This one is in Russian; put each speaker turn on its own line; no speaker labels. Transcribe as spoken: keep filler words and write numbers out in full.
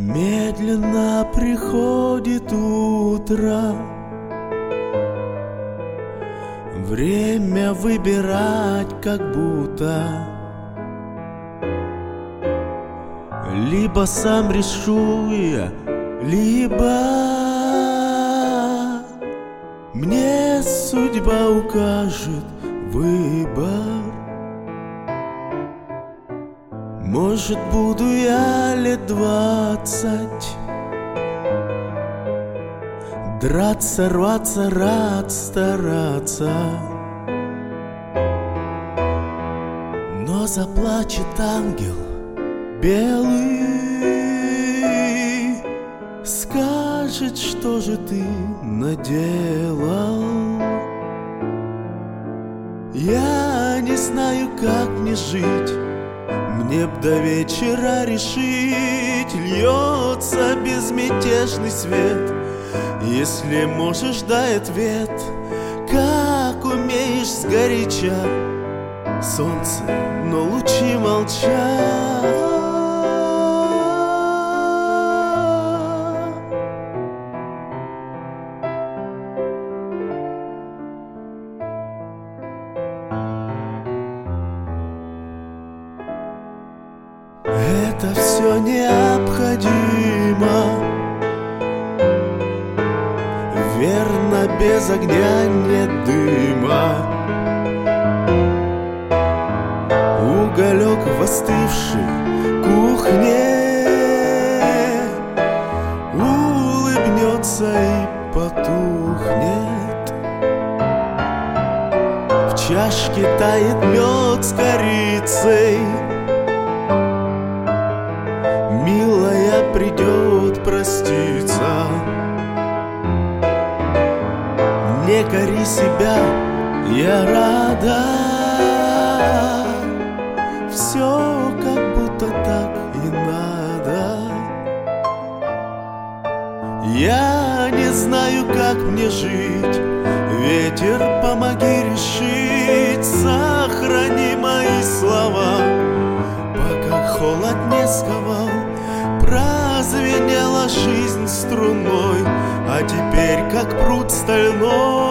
Медленно приходит утро, время выбирать как будто. Либо сам решу я, либо мне судьба укажет выбор. Может, буду я лет двадцать драться, рваться, рад стараться, но заплачет ангел белый, скажет, что же ты наделал. Я не знаю, как мне жить, мне б до вечера решить. Льется безмятежный свет, если можешь, дай ответ. Как умеешь сгоряча, солнце, но лучи молчат. Это все необходимо, верно, без огня нет дыма. Уголек в остывшей кухне улыбнется и потухнет. В чашке тает мед с корицей, милая придет проститься. Не кори себя, я рада, все как будто так и надо. Я не знаю, как мне жить, ветер, помоги решить. Сохрани мои слова, пока холод не сковал. Прозвенела жизнь струной, а теперь как пруд стальной.